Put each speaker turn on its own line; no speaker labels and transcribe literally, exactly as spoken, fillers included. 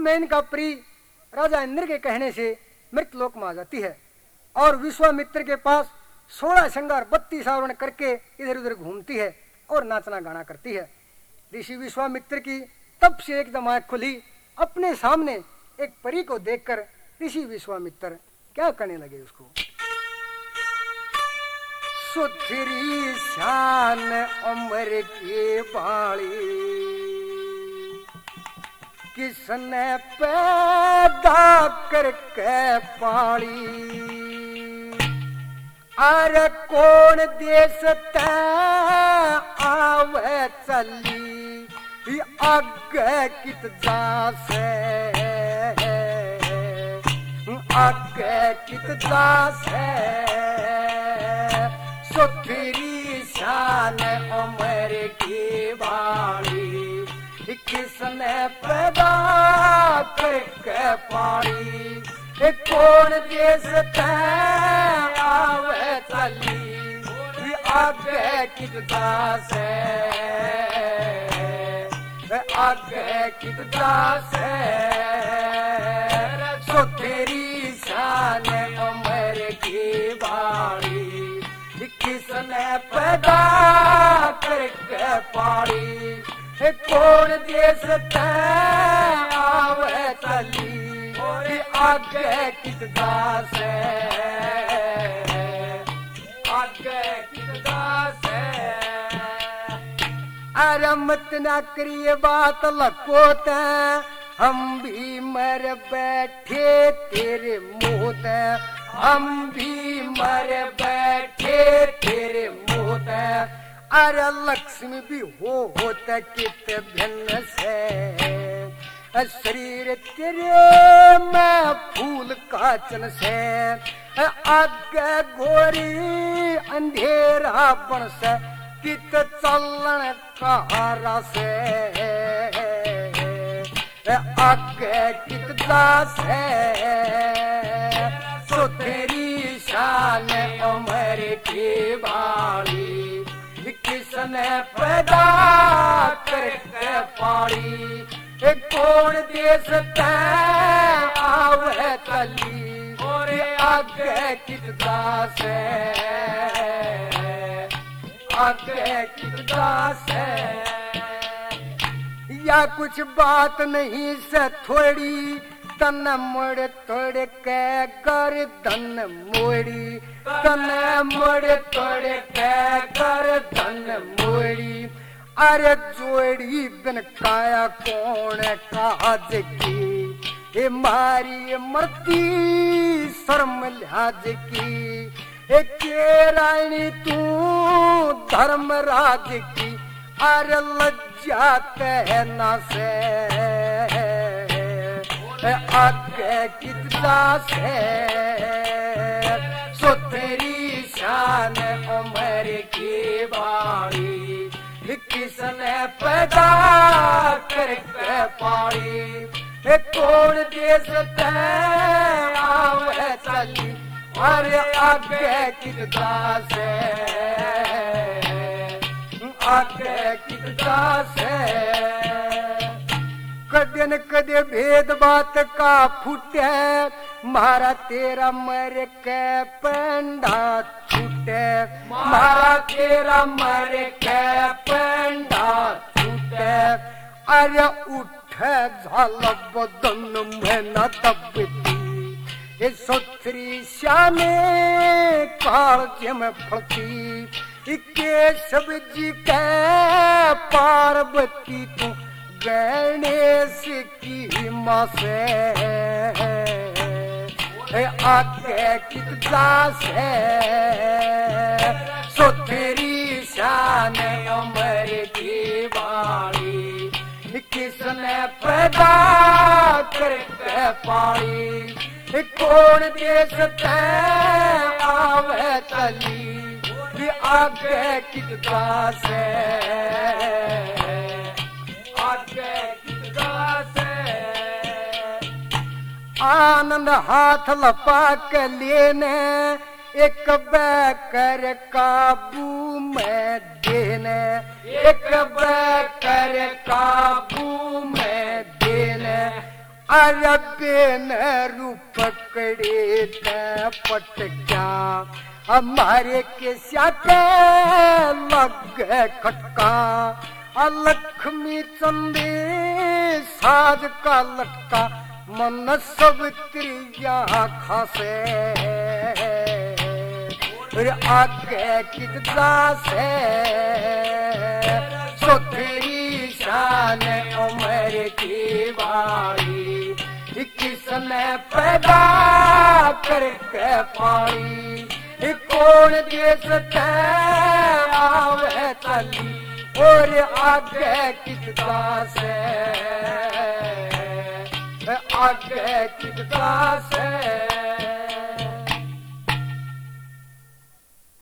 में इनका प्री राजा इंद्र के कहने से मृतलोक में आ जाती है और विश्वामित्र के पास सोलह श्रृंगार बत्तीस आवरण करके इधर उधर घूमती है और नाचना गाना करती है। ऋषि विश्वामित्र की तब से एकदम आंख खुली, अपने सामने एक परी को देखकर ऋषि विश्वामित्र क्या करने लगे उसको। सुथरी शान उम्र की बाली किसने पैदा करके पाली, अरे कौन देश ते आवे चली आगे कित जा से, आगे कित जा से। सुथरी शान उम्र की बाली किसने पैदा करके पाली, कौन देश ते आवे चली आगे कितना से, आगे कितना से। सुथरी शान उम्र की बाली किसने पैदा करके पाली, कौन देश ते आवे चली आगे कितना से, आगे कितना से। अरे मत ना करिए बात लकोते, हम भी मर बैठे तेरे मुँह ते, हम भी मर बैठे तेरे मुँह ते। अरे लक्ष्मी भी हो होता कित भिन्न से, शरीर तेरे मैं फूल काचन से। आगे गोरी अंधेरा बन से कित चलन कहारा से, आगे कित दास है। सुथरी शान उम्र की बाली किसने पैदा करके पाली, कौन देश ते आवे चली और आगे कितना से, आगे कितना से। या कुछ बात नहीं से थोड़ी तन मुड़ तोड़ के कर धन मोड़ी, तन मुड़ तोड़ के कर धन मोड़ी। अरे जोड़ी बिन काया कौन काज की, हे मारी मरती शर्म लिहाज की। हे के रानी तू धर्मराज की, अरे लज्जा कहना से आगे कितना से। सुथरी शान उम्र की बाली किसने पैदा करके पाली, कौन देश ते आवे चली अरे आगे कितना से, आगे कितना से। कदे न कदे भेद बात का फूटे, मारा तेरा मर के पंडा छूटे, मारा तेरा मर के पंडा छूटे। अरे उठे झाल बदन में न तबती, ये सुथरी श्यामे काल में फलती। के सब्जी के पार्वती तू गणेश की माँ से, आगे कितना से। सुथरी शान उम्र की बाली किसने पैदा करके पाली, कौन देश ते आवे चली आगे कितना से, आगे कितना से। आनंद हाथ लपा के लेने, एक बैकर काबू में देने, एक बैकर काबू में देने। अरबे न रूप कड़े ते पटक्या हमारे के स्याके लग खटका लक्ष्मी चंदे साज का लटका मन सब त्रिया खासे आगे कितना से सो तेरी शान उम्र की बारी किसने पैदा करके पाई कौन देश आवे चली और आगे कितना से आगे कितना से